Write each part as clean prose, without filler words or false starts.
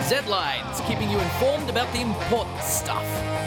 Z-Lines, keeping you informed about the important stuff.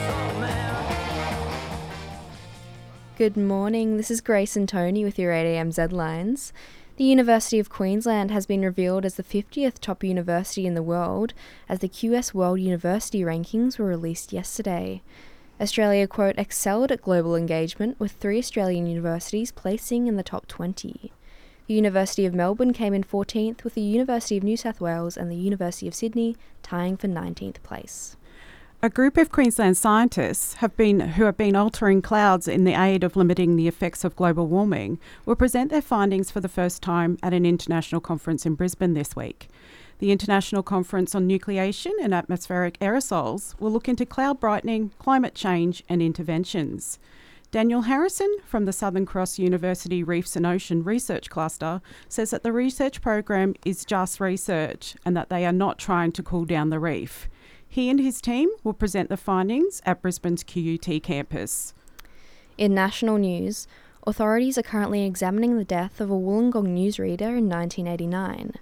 Good morning, this is Grace and Tony with your 8am Z-Lines. The University of Queensland has been revealed as the 50th top university in the world, as the QS World University Rankings were released yesterday. Australia, quote, excelled at global engagement, with 3 Australian universities placing in the top 20. The University of Melbourne came in 14th, with the University of New South Wales and the University of Sydney tying for 19th place. A group of Queensland scientists who have been altering clouds in the aid of limiting the effects of global warming will present their findings for the first time at an international conference in Brisbane this week. The International Conference on Nucleation and Atmospheric Aerosols will look into cloud brightening, climate change and interventions. Daniel Harrison from the Southern Cross University Reefs and Ocean Research Cluster says that the research program is just research and that they are not trying to cool down the reef. He and his team will present the findings at Brisbane's QUT campus. In national news, authorities are currently examining the death of a Wollongong newsreader in 1989.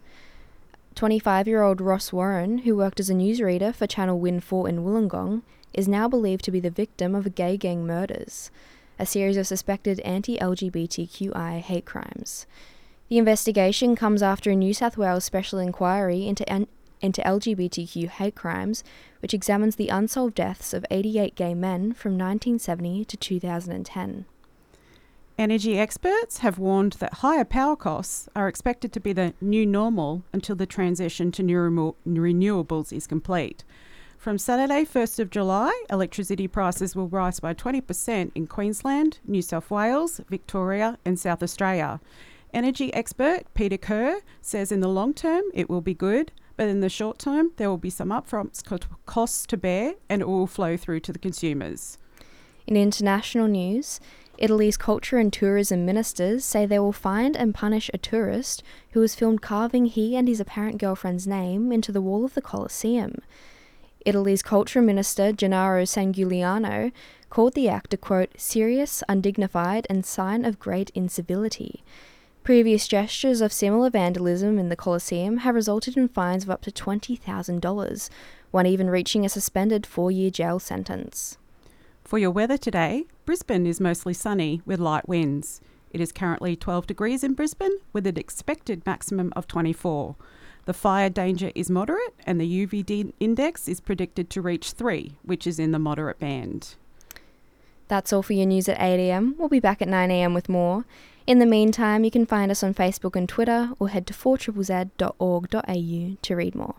25-year-old Ross Warren, who worked as a newsreader for Channel Win 4 in Wollongong, is now believed to be the victim of gay gang murders, a series of suspected anti-LGBTQI hate crimes. The investigation comes after a New South Wales special inquiry into LGBTQ hate crimes, which examines the unsolved deaths of 88 gay men from 1970 to 2010. Energy experts have warned that higher power costs are expected to be the new normal until the transition to renewables is complete. From Saturday, 1st of July, electricity prices will rise by 20% in Queensland, New South Wales, Victoria and South Australia. Energy expert Peter Kerr says in the long term it will be good, but in the short term there will be some upfront costs to bear and it will flow through to the consumers. In international news, Italy's culture and tourism ministers say they will find and punish a tourist who was filmed carving he and his apparent girlfriend's name into the wall of the Colosseum. Italy's culture minister Gennaro Sangiuliano called the act a, quote, serious, undignified and sign of great incivility. Previous gestures of similar vandalism in the Colosseum have resulted in fines of up to $20,000, one even reaching a suspended 4-year jail sentence. For your weather today, Brisbane is mostly sunny with light winds. It is currently 12 degrees in Brisbane with an expected maximum of 24. The fire danger is moderate and the UVD index is predicted to reach 3, which is in the moderate band. That's all for your news at 8am. We'll be back at 9am with more. In the meantime, you can find us on Facebook and Twitter or head to 4ZZZ.org.au to read more.